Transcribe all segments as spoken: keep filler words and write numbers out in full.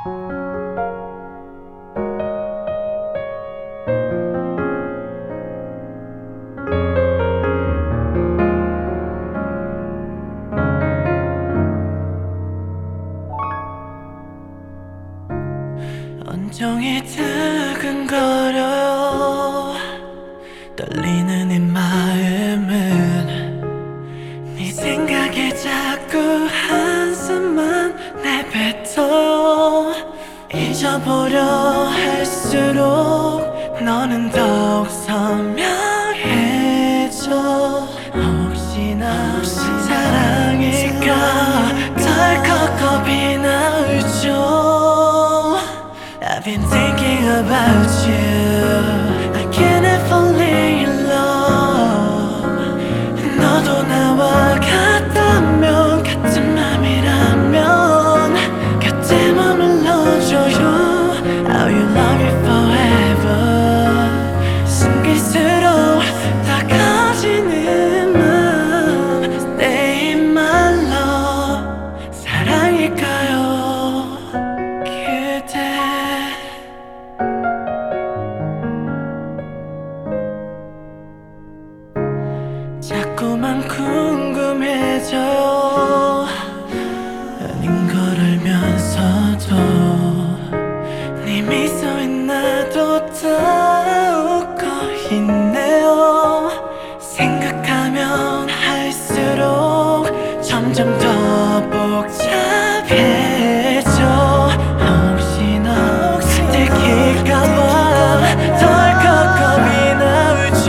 온종일 두근거려요. 떨리는 이 마음은 네 생각에 자꾸 한숨만 내뱉어. 잊어보려 할수록 너는 더욱 선명해져. 혹시나 사랑일까 덜컥 겁이 나오죠. I've been thinking about you. I can't fall in love. 너도 나와 같다면, 같은 맘이라면 곁에 머물러줘요. I will love you forever. 숨길수록 더 커지는 맘. Stay in my love. 사랑일까요? 자꾸만 궁금해져요. 아닌 걸 알면서도 네 미소에 나도 더욱 거있네요. 생각하면 할수록 점점 더 복잡해져. 혹시나 들킬까봐 덜컥 겁이 나오죠.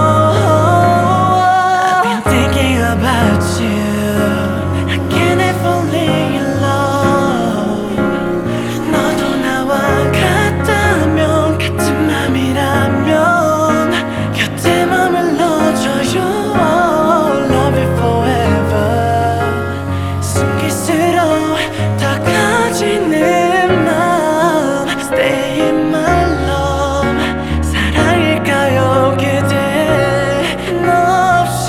About you, I can't fall in love. 너도 나와 같다면, 같은 맘이라면 곁에 머물러줘요. Love you forever. 숨길수록 더 커지는 맘. Stay in my love. 사랑일까요 그대? 너 없이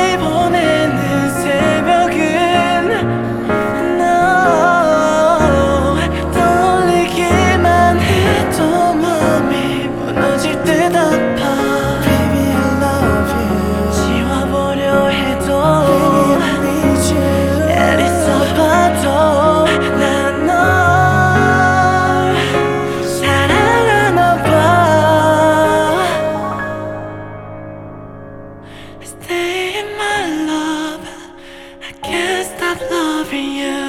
Stay in my love. I can't stop loving you.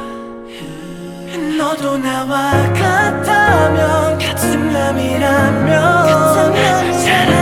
너도 나와 같다면, 같은 맘이라면 사랑